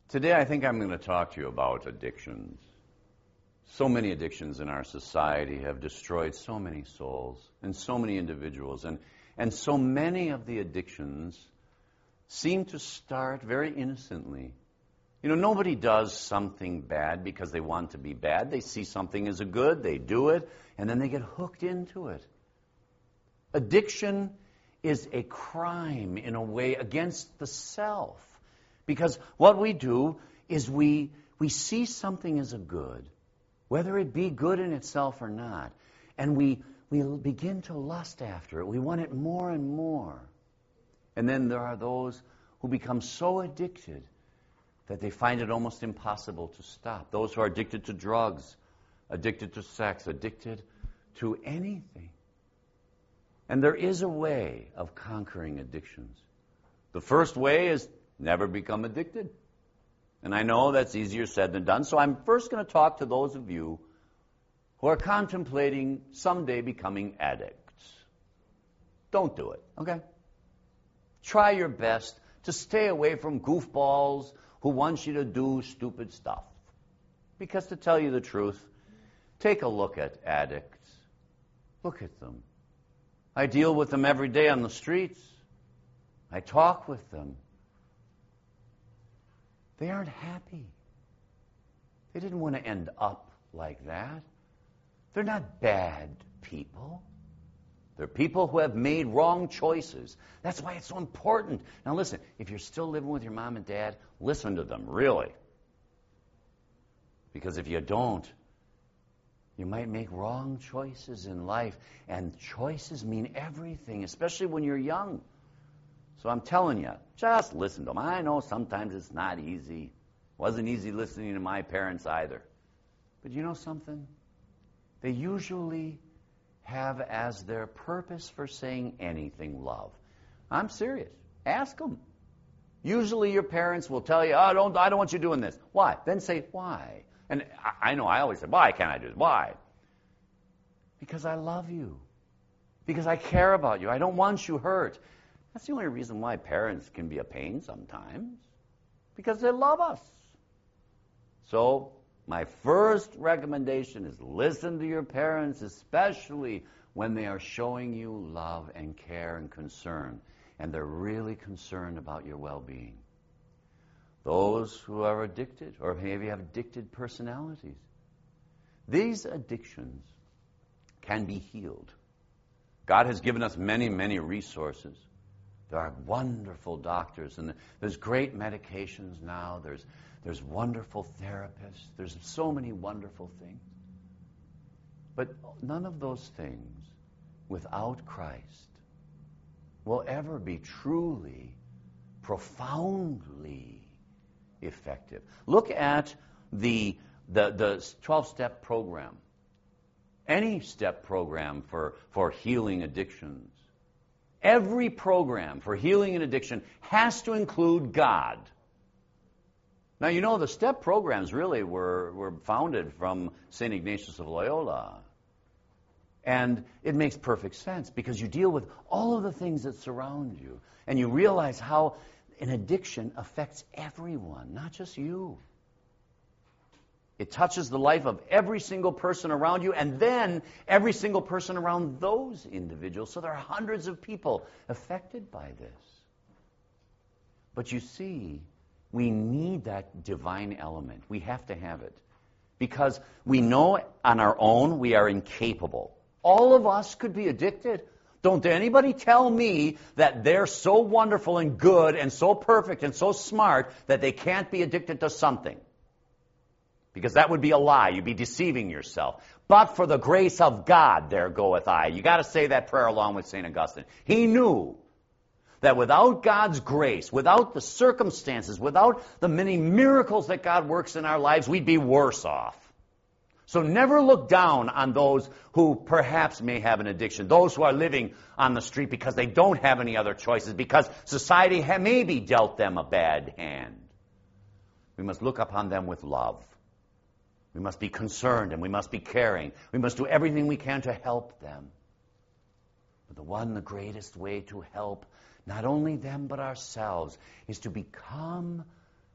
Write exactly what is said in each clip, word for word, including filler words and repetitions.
Today I think I'm going to talk to you about addictions. So many addictions in our society have destroyed so many souls and so many individuals. And, and so many of the addictions seem to start very innocently. You know, nobody does something bad because they want to be bad. They see something as a good, they do it, and then they get hooked into it. Addiction is a crime, in a way, against the self. Because what we do is we, we see something as a good, whether it be good in itself or not, and we, we begin to lust after it. We want it more and more. And then there are those who become so addicted that they find it almost impossible to stop. Those who are addicted to drugs, addicted to sex, addicted to anything. And there is a way of conquering addictions. The first way is never become addicted. And I know that's easier said than done, so I'm first going to talk to those of you who are contemplating someday becoming addicts. Don't do it, okay? Try your best to stay away from goofballs who want you to do stupid stuff. Because to tell you the truth, take a look at addicts. Look at them. I deal with them every day on the streets. I talk with them. They aren't happy. They didn't want to end up like that. They're not bad people. They're people who have made wrong choices. That's why it's so important. Now listen, if you're still living with your mom and dad, listen to them, really. Because if you don't, you might make wrong choices in life. And choices mean everything, especially when you're young. So I'm telling you, just listen to them. I know sometimes it's not easy. Wasn't easy listening to my parents either. But you know something? They usually have as their purpose for saying anything love. I'm serious. Ask them. Usually your parents will tell you, oh, don't, I don't want you doing this. Why? Then say, why? And I, I know I always say, why can't I do this? Why? Because I love you. Because I care about you. I don't want you hurt. That's the only reason why parents can be a pain sometimes, because they love us. So my first recommendation is listen to your parents, especially when they are showing you love and care and concern, and they're really concerned about your well-being. Those who are addicted, or maybe have addicted personalities, these addictions can be healed. God has given us many, many resources. There are wonderful doctors, and there's great medications now. There's, there's wonderful therapists. There's so many wonderful things. But none of those things, without Christ, will ever be truly, profoundly effective. Look at the, the, the twelve-step program. Any step program for, for healing addictions. Every program for healing an addiction has to include God. Now, you know, the STEP programs really were, were founded from Saint Ignatius of Loyola. And it makes perfect sense because you deal with all of the things that surround you. And you realize how an addiction affects everyone, not just you. It touches the life of every single person around you, and then every single person around those individuals. So there are hundreds of people affected by this. But you see, we need that divine element. We have to have it. Because we know on our own we are incapable. All of us could be addicted. Don't anybody tell me that they're so wonderful and good and so perfect and so smart that they can't be addicted to something. Because that would be a lie. You'd be deceiving yourself. But for the grace of God, there goeth I. You got to say that prayer along with Saint Augustine. He knew that without God's grace, without the circumstances, without the many miracles that God works in our lives, we'd be worse off. So never look down on those who perhaps may have an addiction, those who are living on the street because they don't have any other choices, because society ha- maybe dealt them a bad hand. We must look upon them with love. We must be concerned and we must be caring. We must do everything we can to help them. But the one, the greatest way to help not only them but ourselves is to become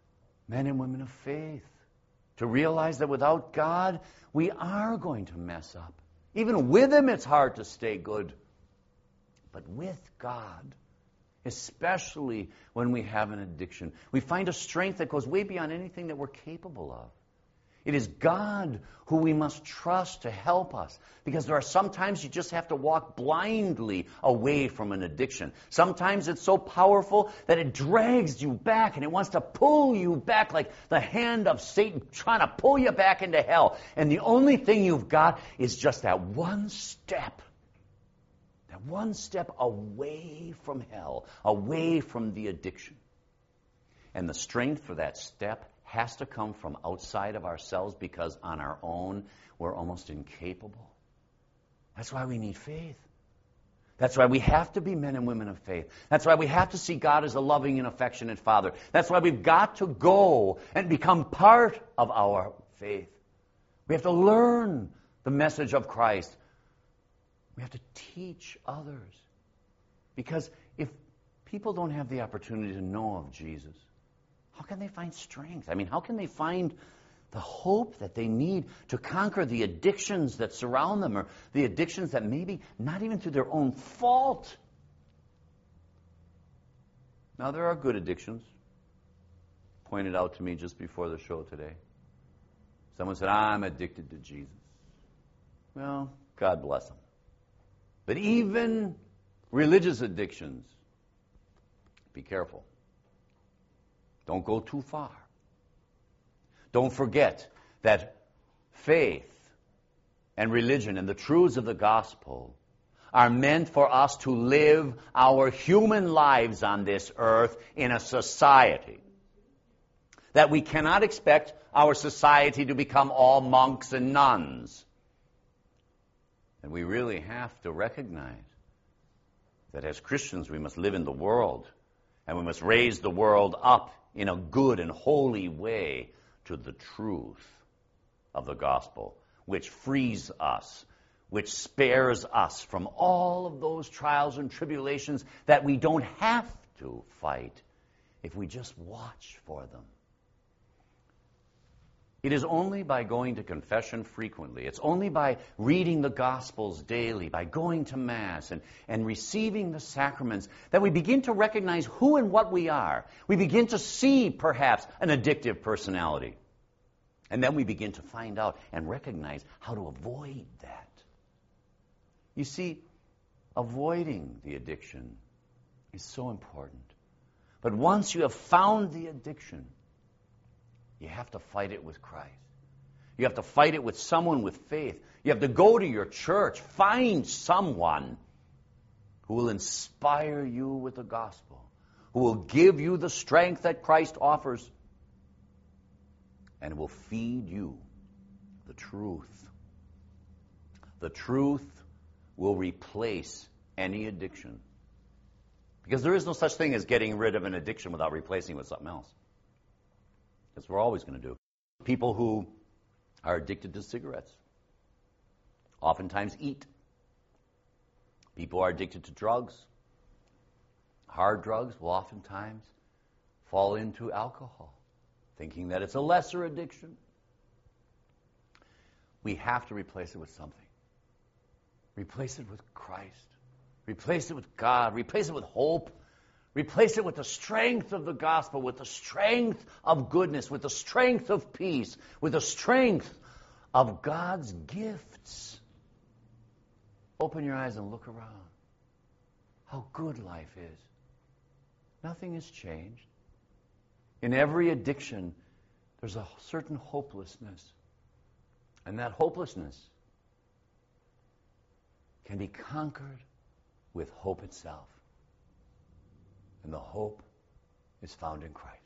men and women of faith, to realize that without God, we are going to mess up. Even with Him, it's hard to stay good. But with God, especially when we have an addiction, we find a strength that goes way beyond anything that we're capable of. It is God who we must trust to help us, because there are some times you just have to walk blindly away from an addiction. Sometimes it's so powerful that it drags you back and it wants to pull you back like the hand of Satan trying to pull you back into hell. And the only thing you've got is just that one step, that one step away from hell, away from the addiction. And the strength for that step has to come from outside of ourselves, because on our own, we're almost incapable. That's why we need faith. That's why we have to be men and women of faith. That's why we have to see God as a loving and affectionate Father. That's why we've got to go and become part of our faith. We have to learn the message of Christ. We have to teach others. Because if people don't have the opportunity to know of Jesus, how can they find strength? I mean, how can they find the hope that they need to conquer the addictions that surround them, or the addictions that maybe not even through their own fault? Now, there are good addictions, pointed out to me just before the show today. Someone said, I'm addicted to Jesus. Well, God bless them. But even religious addictions, be careful. Don't go too far. Don't forget that faith and religion and the truths of the gospel are meant for us to live our human lives on this earth in a society. That we cannot expect our society to become all monks and nuns. And we really have to recognize that as Christians we must live in the world, and we must raise the world up in a good and holy way to the truth of the gospel, which frees us, which spares us from all of those trials and tribulations that we don't have to fight if we just watch for them. It is only by going to confession frequently, it's only by reading the Gospels daily, by going to Mass and, and receiving the sacraments, that we begin to recognize who and what we are. We begin to see, perhaps, an addictive personality. And then we begin to find out and recognize how to avoid that. You see, avoiding the addiction is so important. But once you have found the addiction, you have to fight it with Christ. You have to fight it with someone with faith. You have to go to your church. Find someone who will inspire you with the gospel, who will give you the strength that Christ offers, and will feed you the truth. The truth will replace any addiction. Because there is no such thing as getting rid of an addiction without replacing it with something else. That's what we're always going to do. People who are addicted to cigarettes oftentimes eat. People who are addicted to drugs, hard drugs, will oftentimes fall into alcohol, thinking that it's a lesser addiction. We have to replace it with something. Replace it with Christ. Replace it with God. Replace it with hope. Replace it with the strength of the gospel, with the strength of goodness, with the strength of peace, with the strength of God's gifts. Open your eyes and look around. How good life is. Nothing has changed. In every addiction, there's a certain hopelessness. And that hopelessness can be conquered with hope itself. And the hope is found in Christ.